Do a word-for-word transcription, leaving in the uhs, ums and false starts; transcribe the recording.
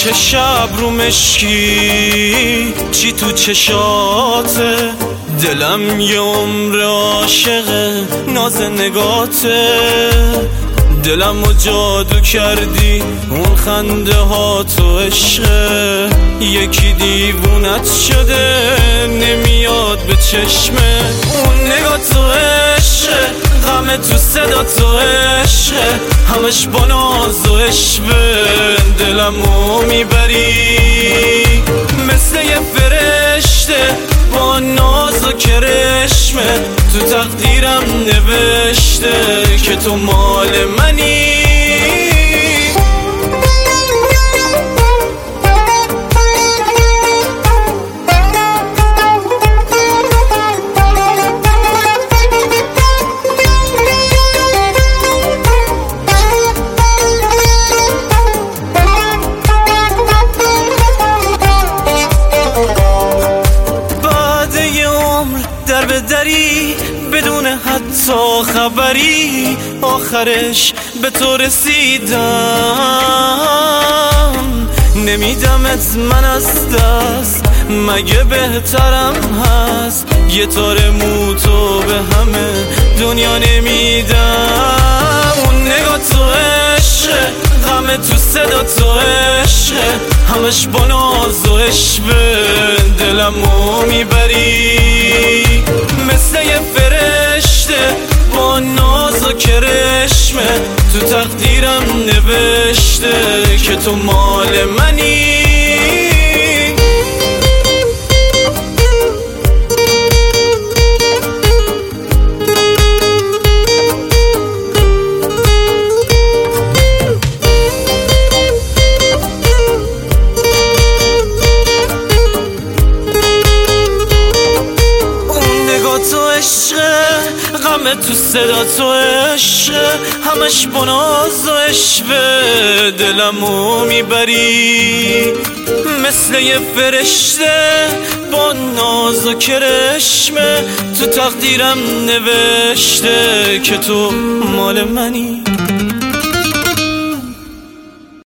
چه شب رو مشکی چی تو چشاته، دلم یه عمر عاشق ناز نگاته. دلم رو جادو کردی اون خنده ها تو عشقه، یکی دیوونت شده نمیاد به چشمه. اون نگاه تو عشقه، غم تو صدا تو عشقه، همش با ناز و عشقه. دلمو میبری مثل یه فرشته با ناز و کرشمه، تو تقدیرم نوشته که تو مال منی. در به دری بدون حتی خبری، آخرش به تو رسیدم. نمیدمت من از دست، مگه بهترم هست؟ یه تار مو تو به همه دنیا نمیدم. اون نگاه تو عشقه، غم تو صدا تو عشقه، همش با ناز و عشقه. دلمو میبری مثل یه فرشته با ناز و کرشمه، تو تقدیرم نوشته که تو مال منی. غم تو صدا تو عشقه، همش با ناز و عشقه. دلمو میبری مثل یه فرشته با ناز و کرشمه، تو تقدیرم نوشته که تو مال منی.